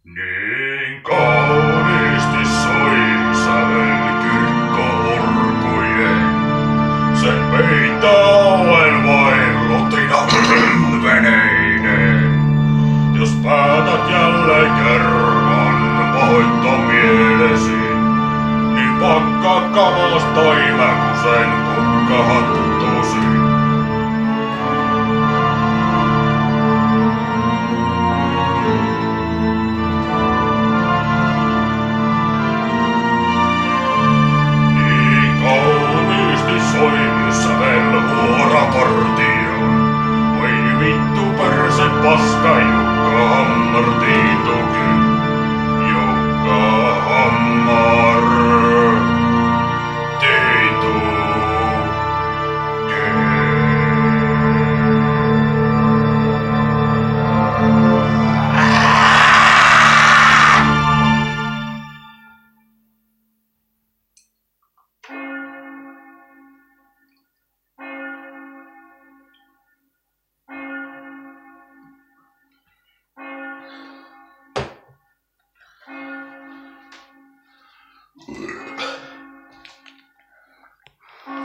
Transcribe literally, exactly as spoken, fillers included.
Niin kauniisti soi sävel kirkkourkujen. Sen peittää olen vain lutina veneinen. Jos päätät jälleen kerran pahoittaa mielesi, niin pakkaa kamas toimäkusen kukkahattusi. Oi vittu perse paska Jukka Hammartiitukin. Jukka Hammar Tiitukin.